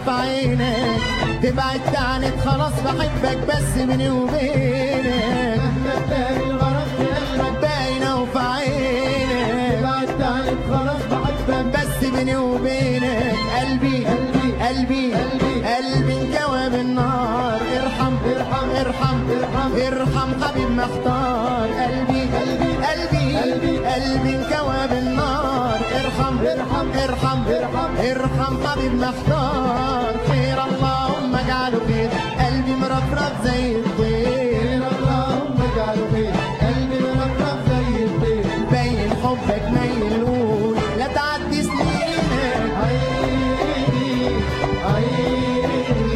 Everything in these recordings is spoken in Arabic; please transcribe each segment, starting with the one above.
وفي عينك، تبعد تعنت خلاص بحبك بس بيني وبينك. مهما تلاقي الغرام في قلبك باينة وفي عينك، تبعد تعنت خلاص بحبك بس بيني وبينك. قلبي قلبي قلبي قلبي قلبي انكوى بالنار. ارحم ارحم ارحم ارحم ارحم حبيب محتار. قلبي قلبي قلبي قلبي قلبي انكوى بالنار. ارحم ارحم ارحم ارحم ارحم حبيب محتار. خير اللهم اجعله خير، قلبي مرفرف زي الطير. اللهم اجعله خير، قلبي مرفرف زي الطير. باين حبك ميلول لا تعدي سنينك. عيني عيني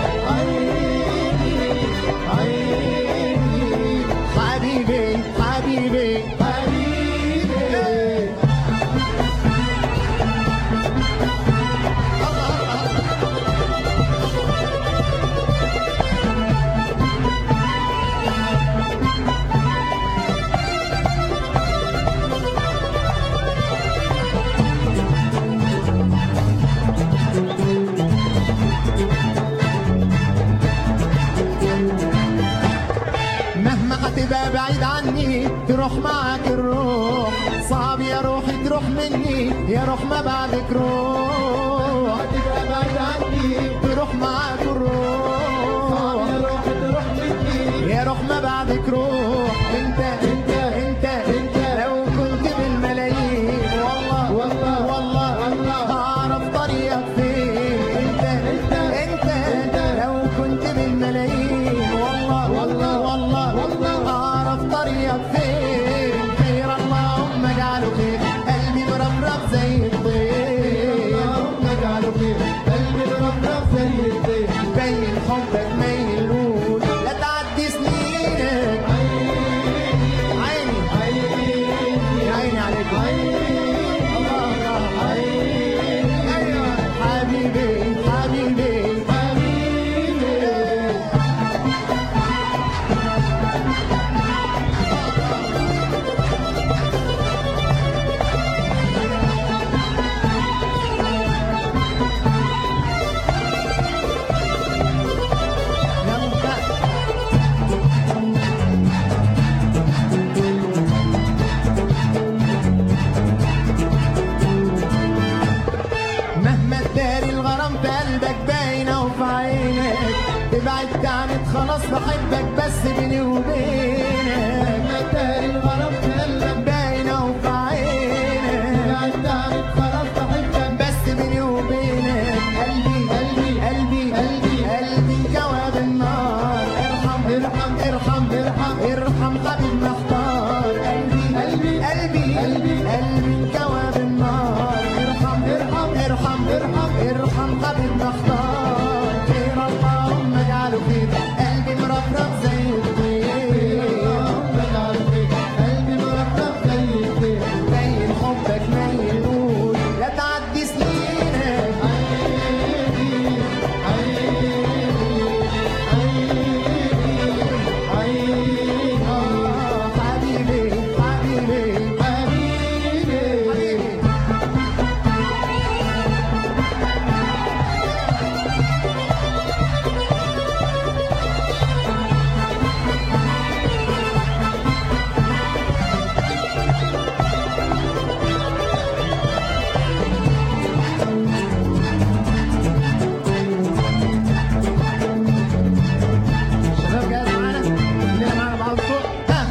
عيني عيني حبيبي حبيبي حبيبي. مهما هتبقى بعيد عني تروح معاك الروح. صعب يا روحي تروح مني، يا روح ما بعدك روح. هتبقى بعيد عني تروح معاك صعب الروح، يا روح تروح مني. يا روح ما بعدك روح. انت لو كنت بالملايين والله والله والله هعرف طريقك فين. انت لو كنت بالملايين والله هعرف طريقك فين. خير اللهم اجعله خير، قلبي مرفرف زي الطير. اللهم اجعله خير، قلبي مرفرف زي الطير. باين حبك ميلول لا تعدي سنينك. عيني يا عيني عليك. الله الله ايوه حبيبي حبيبي مهما تداري الغرام في قلبك باينة وفي عينك، تبعد تعنت خلاص بحبك بس بيني وبينك. مهما تداري الغرام في قلبك باينة وفي عينك، تبعد تعنت خلاص بحبك بس بيني وبينك. قلبي قلبي انكوى بالنار. ارحم ارحم حبيب محتار. قلبي انكوى بالنار. ارحم حبيب محتار. خير اللهم اجعله خير، قلبي مرفرف زي الطير. اللهم اجعله خير، قلبي مرفرف زي الطير. باين حبك ميلول لا تعدي سنينك. عيني عيني عيني عيني حبيبي حبيبي حبيبي. شباب جاهز معانا؟ كلنا معانا بعض فوق. ها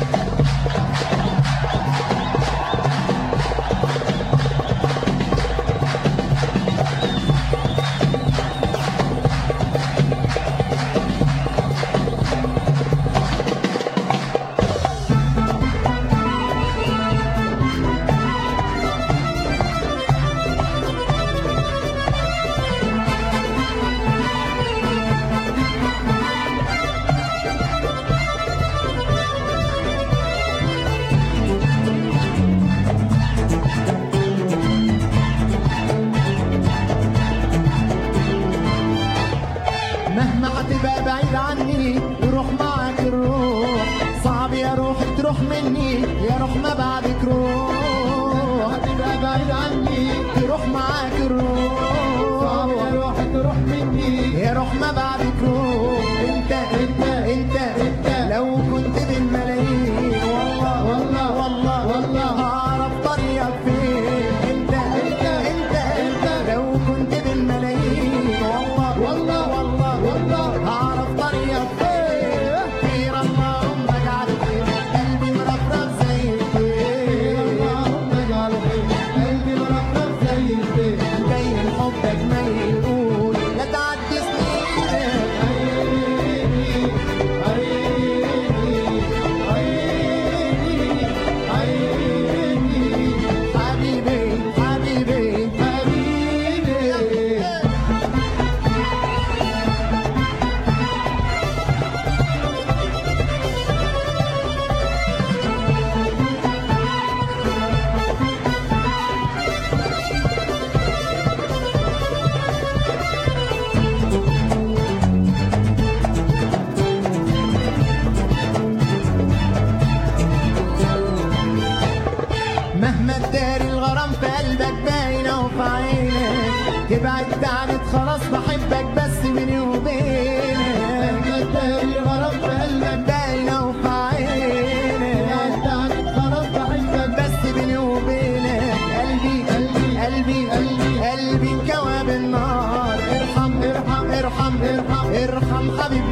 مهما هتبقى بعيد عني يروح معاك الروح. صعب يا روح تروح مني، يا روح ما بعدك روح. هتبقى بعيد عني تروح معاك الروح. صعب يا روح تروح يا روح ما بعدك روح. انت لو كنت بالملايين والله والله والله والله هعرف طريقك فين. انت لو كنت بالملايين والله والله والله والله هعرف طريقك فين. خير اللهم اجعله خير قلبي مرفرف زي الخير. اللهم اجعله خير قلبي مرفرف زي الخير. جاي حبك ما يقول لا تعدي سنينك. مهما تداري الغرام في قلبك باينة وفي عينك. تبعد تعنت خلاص بحبك بس بيني وبينك. مهما تداري الغرام في قلبك باينة وفي عينك. تبعد تعنت خلاص بحبك بس بيني وبينك. قلبي انكوى بالنار. ارحم ارحم ارحم ارحم ارحم حبيبي